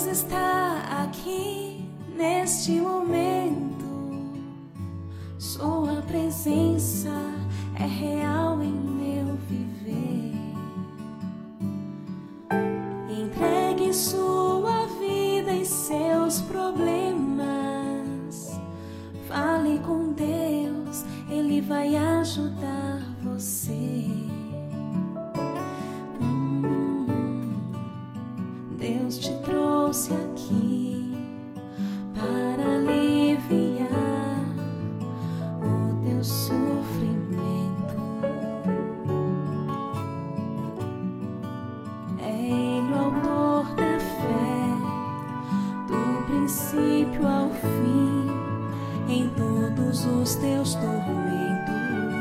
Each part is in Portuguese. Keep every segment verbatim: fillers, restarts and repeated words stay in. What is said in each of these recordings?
está aqui neste momento. Sua presença é real em meu viver. Entregue sua vida e seus problemas. Fale com Deus, Ele vai ajudar você. Deus te trouxe aqui para aliviar o teu sofrimento. É Ele o autor da fé, do princípio ao fim, em todos os teus tormentos.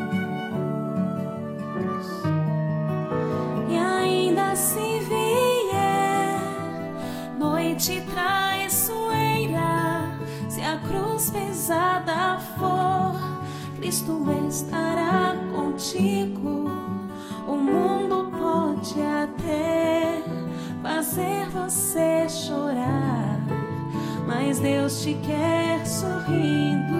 E ainda se vier noite traiçoeira, se a cruz pesada for, Cristo estará contigo. O mundo pode até fazer você chorar, mas Deus te quer sorrindo.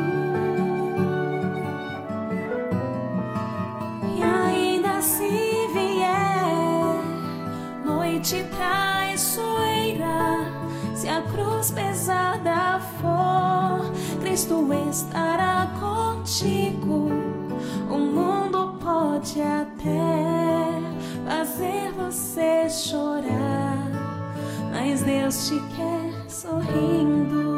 E ainda se vier noite traiçoeira, se a cruz pesada for, Cristo estará contigo. O mundo pode até fazer você chorar, mas Deus te quer sorrindo.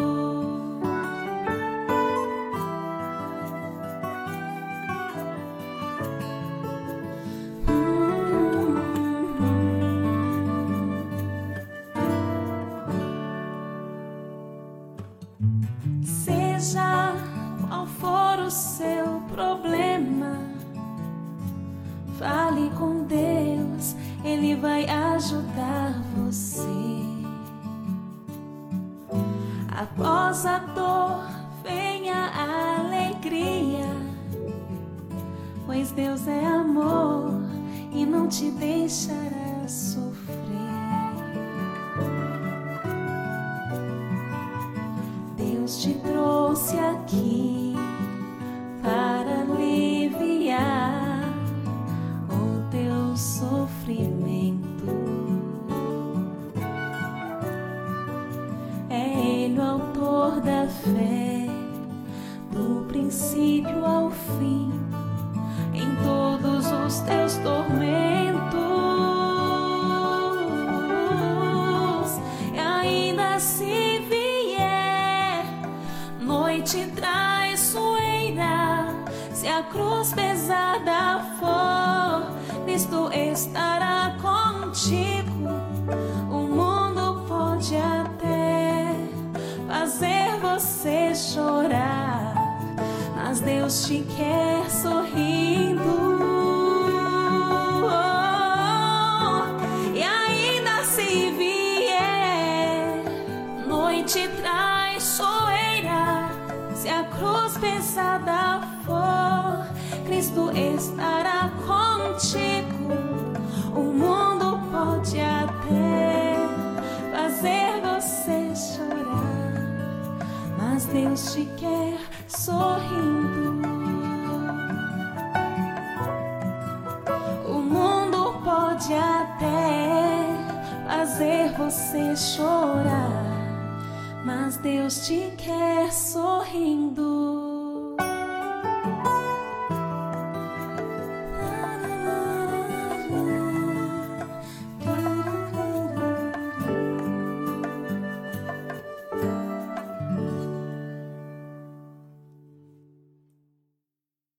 Seja qual for o seu problema, fale com Deus, Ele vai ajudar você. Após a dor vem a alegria, pois Deus é amor e não te deixará sofrer. Deus te trouxe aqui para aliviar o teu sofrimento. É Ele o autor da fé, do princípio ao fim, em todos os teus tormentos. E ainda se vier noite traiçoeira, se a cruz pesada for, Cristo estará contigo. O mundo pode até fazer você chorar, mas Deus te quer sorrindo. E ainda se vier noite traiçoeira, se a cruz pesada for, Cristo estará contigo. O mundo pode até fazer você chorar, mas Deus te quer sorrindo. O mundo pode até fazer você chorar, mas Deus te quer sorrindo.